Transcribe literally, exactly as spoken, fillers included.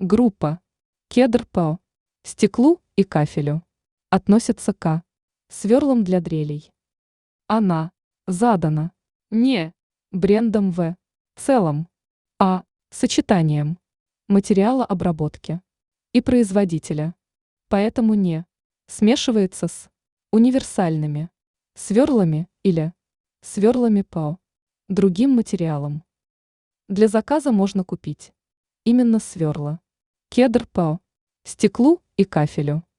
Группа кедр по стеклу и кафелю относится к сверлам для дрелей. Она задана не брендом в целом, а сочетанием материала обработки и производителя, поэтому не смешивается с универсальными сверлами или сверлами по другим материалам. Для заказа можно купить именно сверла кедр по стеклу и кафелю.